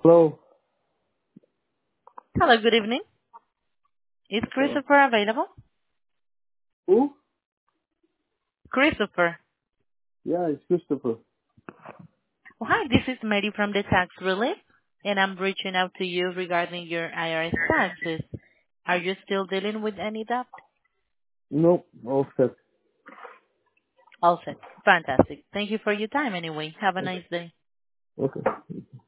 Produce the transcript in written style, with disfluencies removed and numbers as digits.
Hello. Hello, good evening. Is Christopher available? Who? Christopher. Yeah, it's Christopher. Well, hi, this is Mary from the Tax Relief, and I'm reaching out to you regarding your IRS taxes. Are you still dealing with any debt? Nope, all set. All set. Fantastic. Thank you for your time anyway. Have a Okay. nice day. Okay.